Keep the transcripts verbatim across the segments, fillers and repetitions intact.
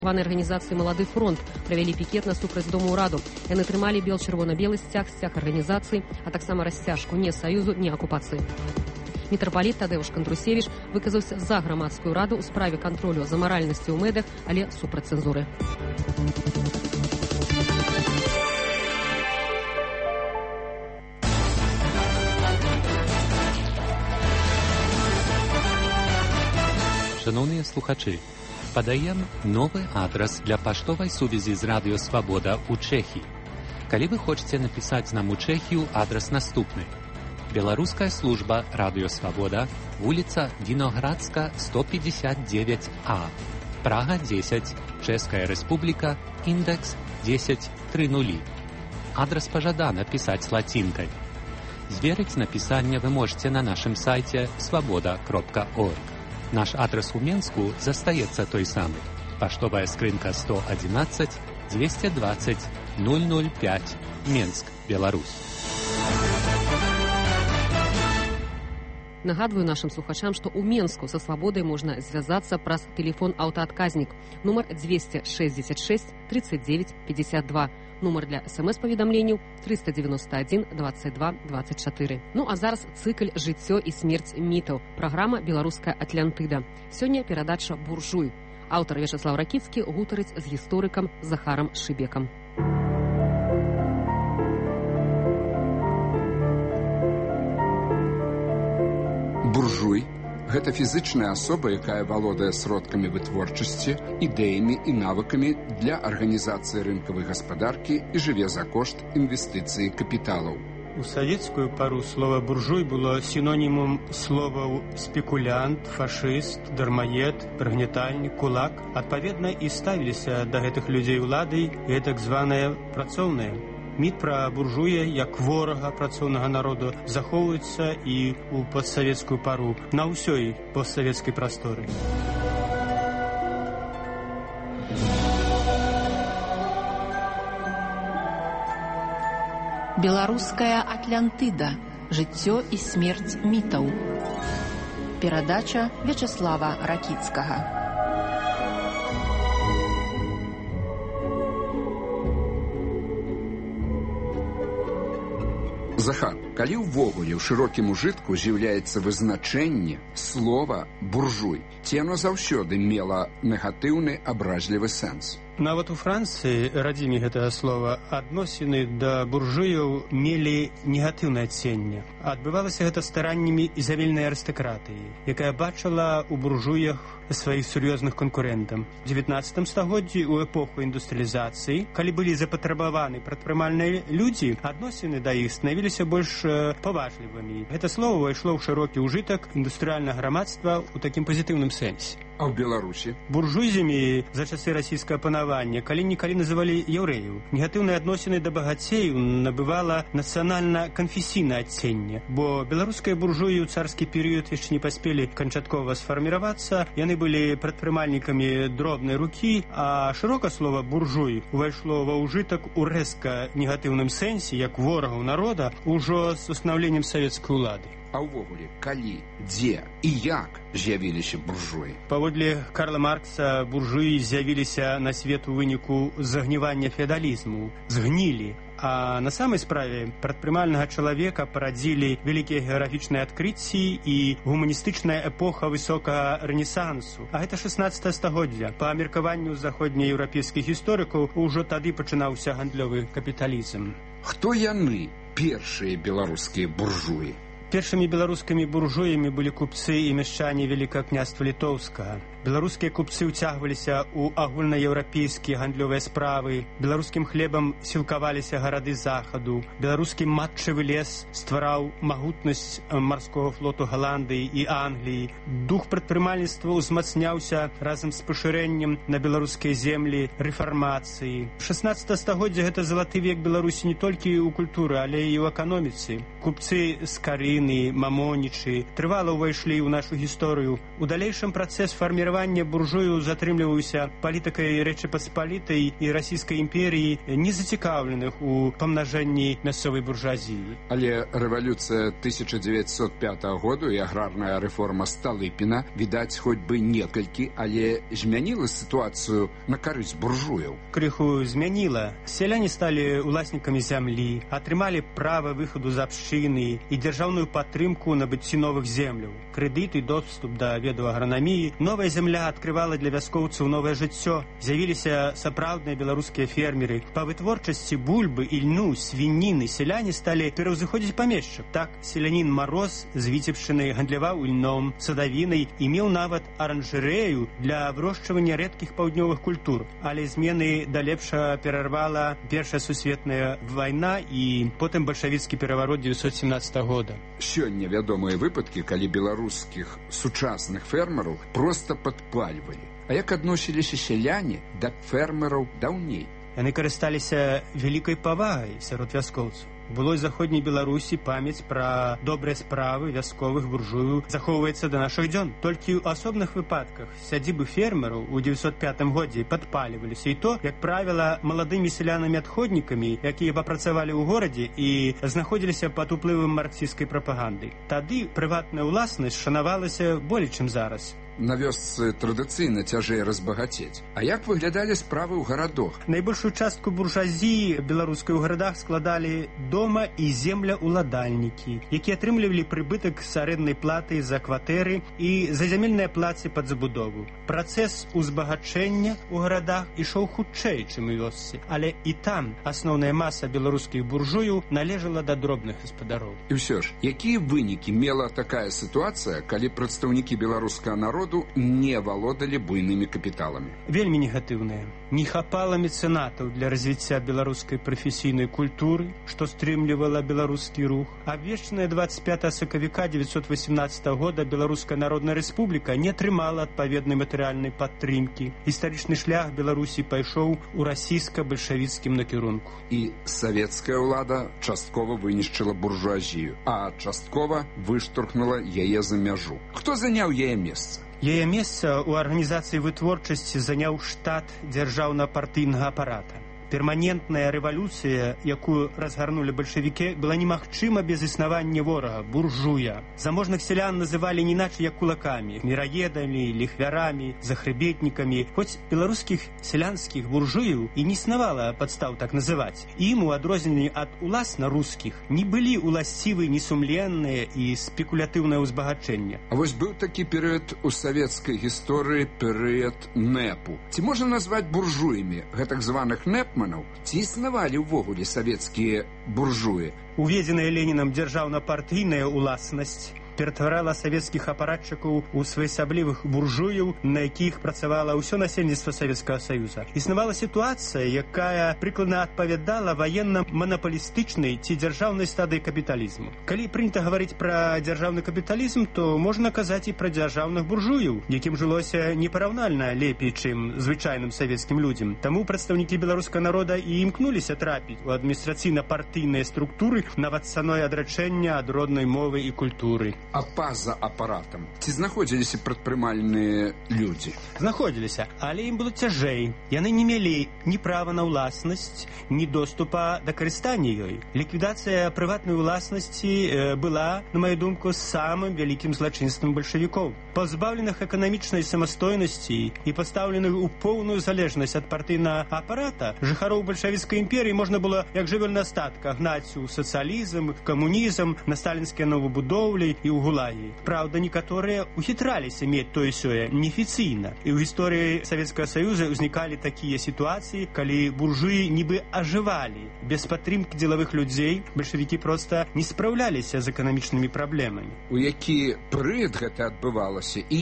Арганізацыі «Малады фронт» правялі пікет насупраць дому ўраду. Яны трымалі бел-чырвона-белы сцяг, сцяг арганізацыі, а таксама расцяжку ні саюзу, ні акупацыі. Мітрапаліт Тадэўш Кандрусевіч выказаўся за грамадскую раду ў справе кантролю за маральнасцю ў медыях, але супраць цэнзуры. Шановні слухачі, падаем новы адрас для паштовай сувязі з Радыё Свабода ў Чэхіі. Калі вы хочаце напісаць нам у Чэхію, адрас наступны. Беларуская служба Радыё Свабода, вуліца Віноградска, сто пятьдесят девять А, Прага дзесяць, Чэшская Рэспубліка, індекс десять тридцать. Адрас пажадана пісаць лацінкай. Зверыць напісанне вы можете на нашым сайце свабода кропка орг. Наш адрес у Менску застаецца той самы. Паштовая скрынка сто одиннадцать двести двадцать ноль ноль пять, Менск, Беларусь. Нагадваю нашим слухачам, што ў Менску са Свабодай можна звязацца праз тэлефон аўтаадказнік нумар двести шестьдесят шесть тридцать девять пятьдесят два, нумар для смс-паведамленняў триста девяносто один двадцать два двадцать четыре. Ну а зараз цыкл «Жыццё і смерць мітаў», праграма «Беларуская Атлантыда». Сёння перадача «Буржуй». Аўтар Вячаслаў Ракіцкі гутарыць з гісторыкам Захарам Шыбекам. Буржуй – гэта фізычная асоба, якая валодае сродкамі вытворчасці, ідэямі і навыкамі для арганізацыі рынкавай гаспадаркі і жыве за кошт інвестыцыі капіталаў. У савецкую пару слова «буржуй» было сінонімум словаў «спекулянт», «фашыст», «дармаед», «прыгнятальнік», «кулак». Адпаведна і ставіліся да гэтых людзей улады і так званыя працоўныя. Міт пра буржуя як ворага працоўнага народу захоўваецца і ў постсавецкую пару на ўсёй постсавецкай прасторы. Беларуская Атлантыда. Жыццё і смерць мітаў. Перадача Вячаслава Ракіцкага. Захар, калі ўвогуле ў шырокім ужытку з'яўляецца вызначэнне слова «буржуй», ці яно заўсёды мела негатыўны абразлівы сэнс? Нават у Францыі, радзіме гэтага слова, адносіны да буржуяў мелі негатыўнае адценне. Адбывалася гэта стараннямі зямельнай арыстакратыі, якая бачыла ў буржуях сваіх сур'ёзных канкурэнтаў. У дзевятнаццатым стагоддзі, у эпоху індустрыялізацыі, калі былі запатрабаваны прадпрымальныя людзі, адносіны да іх станавіліся больш паважлівымі. Гэта слова ўвайшло ў шырокі ўжытак індустрыяльнага грамадства ў такім пазітыўным сэнсе. А ў Беларусі? Буржуйзямі за часы расійскага панавання калі-нікалі называлі яўрэяў. Негатыўныя адносіны да багацеяў набывала нацыянальна-канфесійнае адценне, бо беларускія буржуі ў царскі перыяд яшчэ не паспелі канчаткова сфарміравацца, яны былі прадпрымальнікамі дробнай рукі, а шырока слова «буржуй» увайшло ва ўжытак у рэзка негатыўным сэнсе, як ворагаў народа, ужо з устанаўленнем савецкай улады. А ўвогуле, калі, дзе і як з'явіліся буржуі? Паводле Карла Маркса, буржуі з'явіліся на свет у выніку загнівання феадалізму, згнілі. А на самай справе прадпрымальнага чалавека парадзілі вялікія геаграфічныя адкрыцці і гуманістычная эпоха высокага рэнесансу. А гэта шаснаццатае стагоддзя. Па меркаванню заходнееўрапейскіх гісторыкаў, ужо тады пачынаўся гандлёвы капіталізм. Хто яны, першыя беларускія буржуі? Першымі беларускімі буржуямі былі купцы і мяшчане Вялікага княства Літоўскага. Беларускія купцы ўцягваліся ў агульнаеўрапейскія гандлёвыя справы, беларускім хлебам сілкаваліся гарады захаду, беларускі матчавы лес ствараў магутнасць марскога флоту Галандыі і Англіі. Дух прадпрымальніцтва ўзмацняўся разам з пашырэннем на беларускія землі рэфармацыі. шаснаццатае стагоддзе гэта залаты век Беларусі не толькі ў культуры, але і ў эканоміцы. Купцы з Карын, Галіны, Мамонічы трывала ўвайшлі ў нашу гісторыю. У далейшым працэс фарміравання буржуяў затрымліваўся палітыкай Рэчы Паспалітай і расійскай імперіі, не зацікаўленых у памнажэнні мясцовай буржуазіі. Але рэвалюцыя тысяча дзевяцьсот пятага году і аграрная рэформа Сталыпіна, відаць, хоць бы некалькі, але змяніла сітуацыю на карысць буржуяў. Крыху змяніла. Сяляне сталі уласнікамі зямлі, атрымалі права выхаду з абшчыны і дзяржаўную падтрымку набыцці новых земляў, крэдыт і доступ да ведаў агранаміі. Новая зямля адкрывала для вяскоўцаў новае жыццё. З'явіліся сапраўдныя беларускія фермеры. Па вытворчасці бульбы, ільну, свініны сяляне сталі пераўзыходзіць памешчык. Так, селянін Мароз з Віцебшчыны гандляваў ільном, садавінай і меў нават аранжарэю для вырошчвання рэдкіх паўднёвых культур. Але змены да лепшага перарвала Першая сусветная вайна і потым бальшавіцкі пераварот дзевяцьсот семнаццатага года. Сёння вядомыя выпадкі, калі беларускіх сучасных фермераў проста падпальвалі. А як адносіліся сяляне да фермераў даўней? Яны карысталіся вялікай павагай сярод вяскоўцаў. Былой заходняй Беларусі памяць пра добрыя справы вясковых буржуяў захоўваецца да нашых дзён. Толькі ў асобных выпадках сядзібы фермераў у дзевяцьсот пятым годзе падпальваліся, і то, як правіла, маладымі селянамі-адходнікамі, якія папрацавалі ў горадзе і знаходзіліся пад уплывам марксісцкай прапаганды. Тады прыватная ўласнасць шанавалася болей, чым зараз. На вёсцы традыцыйна цяжэй разбагацець. А як выглядалі справы ў гарадах? Найбольшую частку буржуазіі беларускай у гарадах складалі дома і земляўладальнікі, якія атрымлівалі прыбытак з арэнднай платы за кватэры і за зямельныя плацы пад забудову. Працэс узбагачэння ў гарадах ішоў хутчэй, чым у вёсцы, але і там асноўная маса беларускіх буржуяў належала да дробных гаспадароў. І ўсё ж, якія вынікі мела такая сітуацыя, калі прадстаўнікі беларускага народа не валодалі буйнымі капіталамі? Вельмі негатыўныя. Не хапала мецэнатаў для развіцця беларускай прафесійнай культуры, што стрымлівала беларускі рух. Абвешчаная дваццаць пятага сакавіка дзевяцьсот васемнаццатага года Беларуская Народная Рэспубліка не атрымала адпаведнай матэрыяльнай падтрымкі. Гістарычны шлях Беларусі пайшоў у расійска-бальшавіцкім накірунку. І савецкая ўлада часткова вынішчыла буржуазію, а часткова выштурхнула яе за мяжу. Хто заняў яе месца? Яе месца ў арганізацыі вытворчасці заняў штат дзяржаўна-партыйнага апарата. Перманентная рэвалюцыя, якую разгарнулі бальшавікі, была немагчыма без існавання ворага, буржуя. Заможных сялян называлі не іначай як кулакамі, міраедамі, ліхвярамі, захрыбетнікамі. Хоць беларускіх сялянскіх буржуяў і не існавала падстаў так называць. Ім, у адрозненні ад уласна рускіх, не былі уласцівы несумленныя і спекулятыўнае ўзбагачэнне. А вось быў такі перыяд у савецкай гісторыі, перыяд нэпу. Ці можна назваць буржуямі гэтак званых нэп? Ці існавалі ўвогуле савецкія буржуі? Уведзеная Ленінам дзяржаўна-партыйная ўласнасць ператварала савецкіх апаратчыкаў у своеасаблівых буржуяў, на якіх працавала ўсё насельніцтва Савецкага Саюза. Існавала сітуацыя, якая прыкладна адпавядала ваенна-манапалістычнай ці дзяржаўнай стадыі капіталізму. Калі прынята гаварыць пра дзяржаўны капіталізм, то можна казаць і пра дзяржаўных буржуяў, якім жылося непараўнальна лепей, чым звычайным савецкім людзям. Таму прадстаўнікі беларускага народа і імкнуліся трапіць у адміністрацыйна-партыйныя структуры, нават цаной адрачэння ад роднай мовы і культуры. А па-за апаратам ці знаходзіліся прадпрымальныя людзі? Знаходзіліся, але ім было цяжэй. Яны не мелі ні права на ўласнасць, ні доступа да карыстання ёй. Ліквідацыя прыватнай уласнасці была, на маю думку, самым вялікім злачынствам бальшавікоў. Пазбаўленых эканамічнай самастойнасці і пастаўленых у поўную залежнасць ад партыйнага апарата, жыхароў бальшавіцкай імперіі можна было, як жывёл на статка, гнаць у сацыялізм, камунізм, на сталінскія новабудоўлі і ў гулагі. Праўда, некаторыя ухітраліся мець тое-сёе неафіцыйна. І ў гісторыі Савецкага Саюза ўзнікалі такія сітуацыі, калі буржуі нібы ажывалі. Без падтрымкі дзелавых людзей бальшавікі проста не спраўляліся з эканамічнымі праблемамі. У які прыяд гэта адбывалася і як?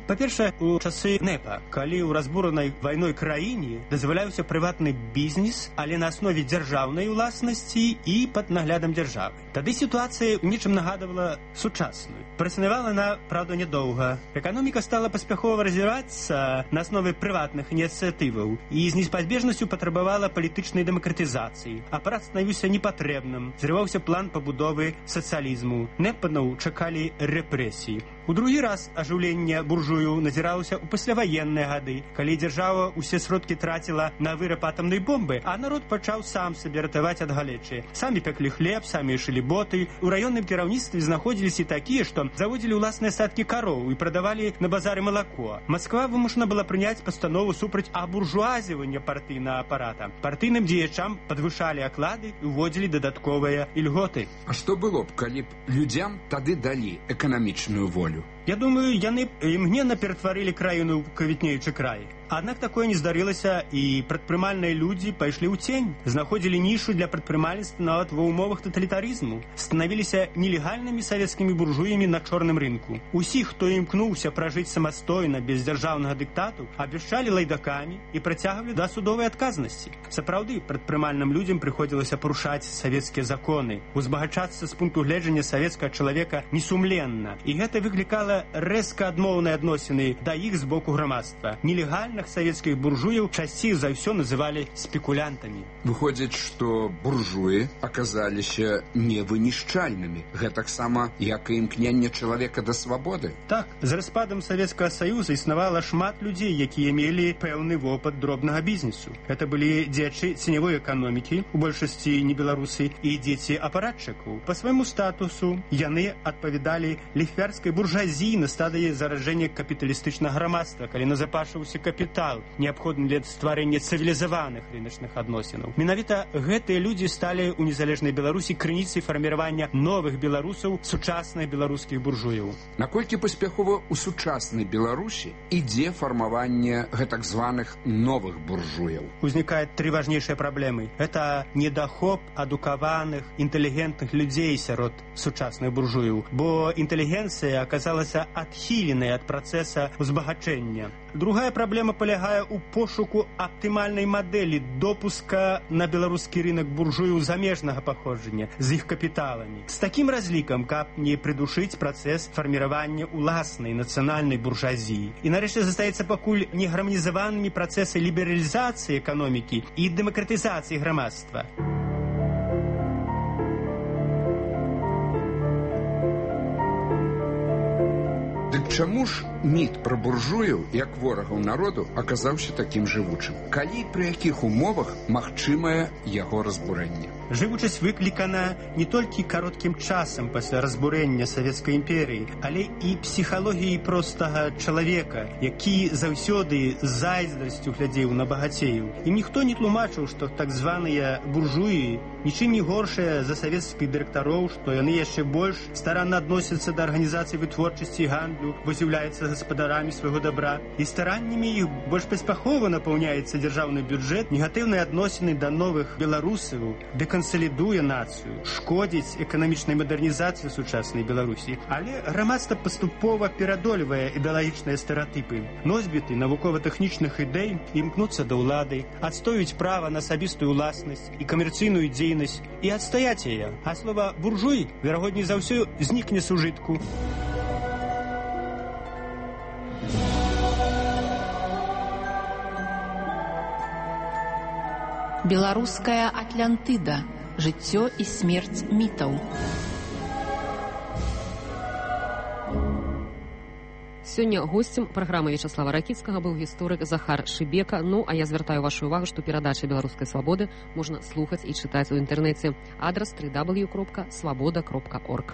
Па-першае, у часы НЭПа, калі ў разбуранай вайной краіне дазваляўся прыватны бізнес, але на аснове дзяржаўнай уласнасці і пад наглядам дзяржавы. Тады сітуацыя ў нечым нагадывала сучасную. Праіснавала она, правда, нядоўга. Эканоміка стала паспяхова развівацца на аснове прыватных ініцыятываў і з неспазбежнасцю патрабавала палітычнай дэмакратызацыі. Апарат станавіўся непатрэбным, зрываўся план пабудовы сацыялізму. Нэпанаў чакалі рэпрэсіі. У другі раз ажыўленне буржую назіралася ў пасляваенныя гады, калі дзяржава ўсе сродкі траціла на выраб атамнай бомбы, а народ пачаў сам сабе ратаваць ад галечы. Самі пеклі хлеб, самі шылі боты. У раённым кіраўніцтве знаходзіліся такія, што заводзілі ўласныя статкі кароў і прадавалі на базары малако. Масква вымушана была прыняць пастанову супраць абуржуазівання партыйнага апарата. Партыйным дзеячам падвышалі аклады і ўводзілі дадатковыя ільготы. А што было б, калі б людзям тады далі эканамічную волю? Я думаю, яны імгненна ператварылі краіну ў квітнеючы край. Аднак такое не здарылася, і прадпрымальныя людзі пайшлі ў цень, знаходзілі нішу для прадпрымальніцтва нават ва ўмовах таталітарызму, станавіліся нелегальнымі савецкімі буржуямі на чорным рынку. Усіх, хто імкнуўся пражыць самастойна без дзяржаўнага дыктату, абвяшчалі лайдакамі і працягвалі да судовай адказнасці. Сапраўды, прадпрымальным людзям прыходзілася парушаць савецкія законы, узбагачацца з пункту гледжання савецкага чалавека несумленна, і гэта выклікала рэзка адмоўныя адносіны да іх з боку грамадства. Нелегальных савецкіх буржуяў часцей за ўсё называлі спекулянтамі. Выходзіць, што буржуі аказаліся невынішчальнымі, гэтаксама як і імкненне чалавека да свабоды. Так, з распадам Савецкага Саюза існавала шмат людзей, якія мелі пэўны вопыт дробнага бізнесу. Гэта былі дзеячы ценявой эканомікі, у большасці не беларусы, і дзеці апаратчыкаў. Па свайму статусу яны адпавядалі ліхвярскай буржуазіі на стадыі заражэння капіталістычнага грамадства, калі назапашваўся капітал, неабходны для стварэння цывілізаваных рыначных адносінаў. Менавіта гэтыя людзі сталі ў незалежнай Беларусі крыніцай фарміравання новых беларусаў, сучасных беларускіх буржуяў. Наколькі паспяхова ў сучаснай Беларусі ідзе фармаванне гэтак званых новых буржуяў? Узнікаюць тры важнейшыя праблемы. Гэта недахоп адукаваных, інтэлігентных людзей сярод сучасных буржуяў, бо інтэлігенцыя аказалася адхіленай ад працэса узбагачэння. Другая праблема палягае ў пошуку аптымальнай мадэлі допуска на беларускі рынак буржуяў замежнага паходжання з іх капіталамі. З такім разлікам, каб не прыдушыць працэс фарміравання ўласнай нацыянальнай буржуазіі. І нарэшце застаецца пакуль негарманізаванымі працэсы лібералізацыі эканомікі і дэмакратызацыі грамадства. Дык чаму ж міт пра буржуяў, як ворагаў народу, аказаўся такім жывучым? Калі і пры якіх умовах магчымае яго разбурэнне? Жывучасць выклікана не толькі кароткім часам пасля разбурэння Савецкай імперыі, але і псіхалогіяй простага чалавека, які заўсёды з зайздрасцю глядзеў на багацеяў. Ім ніхто не тлумачыў, што так званыя буржуі нічым не горшыя за савецкіх дырэктароў, што яны яшчэ больш старанна адносяцца да арганізацыі вытворчасці і гандлю, бо з'яўляюцца гаспадарамі свайго дабра. І стараннямі іх больш паспяхова напаўняецца дзяржаўны бюджэт, негатыўныя адносіны да новых беларусаў дэкансалідуе нацыю, шкодзіць эканамічнай мадэрнізацыі сучаснай Беларусі. Але грамадства паступова перадолевае ідэалагічныя стэрэатыпы. Носьбіты навукова-тэхнічных ідэй імкнуцца да ўлады, адстоюць права на асабістую ўласнасць і камерцыйную дзейнасць і адстаяць яе. А слова буржуй, верагодней за ўсё, знікне з ужытку. Беларуская Атлантыда. Жыццё і смерць мітаў. Сёння госцем праграмы Вячаслава Ракіцкага быў гісторык Захар Шыбека. Ну, а я звяртаю вашу увагу, што перадачы «Беларускай свабоды» можна слухаць і чытаць у інтэрнэце. Адрас дабл ю дабл ю дабл ю кропка свабода кропка орг.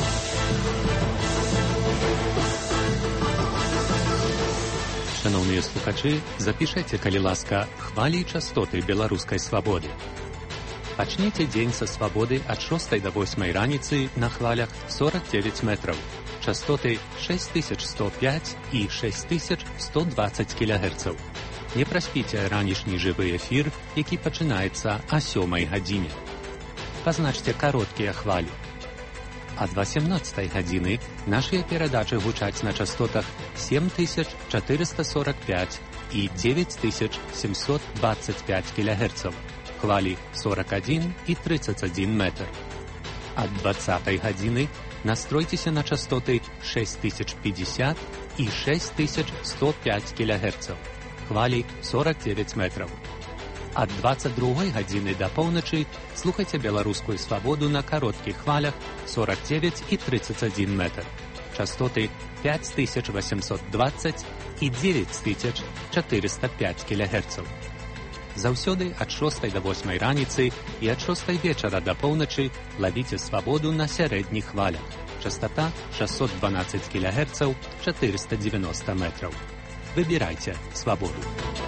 Шановныя слухачы, запішайце, калі ласка, хвалі і частоты беларускай свабоды. Пачніце дзень са свабоды ад шостай да восьмай раніцы на хвалях сорок девять метраў. Частоты шесть тысяч сто пять і шесть тысяч сто двадцать кілогерцаў. Не праспіце ранішні жывы эфір, які пачынаецца о сёмай гадзіне. Пазначце кароткія хвалі. Ад васямнаццатай гадзіны нашыя перадачы гучаць на частотах сем тысяч чатырыста сорок пять і девять тысяч семьсот двадцать пять кілогерцаў, хвалі сорок один і тридцать один метр. Ад двадцатай гадзіны настройцеся на частоты шесть тысяч пятьдесят і шесть тысяч сто пять кілогерцаў, хвалі сорок девять метров. Ад двадцать другой гадзіны да поўначы слухайце беларускую свабоду на кароткіх хвалях сорок девять і тридцать один метр. Частоты пять тысяч восемьсот двадцать і девять тысяч четыреста пять кілогерцаў. Заўсёды ад шостай да восьмай раніцы і ад шостай вечара да поўначы лавіце свабоду на сярэдніх хвалях. Частота шестьсот двенадцать кілогерцаў, четыреста девяносто метров. Выбирайте свободу.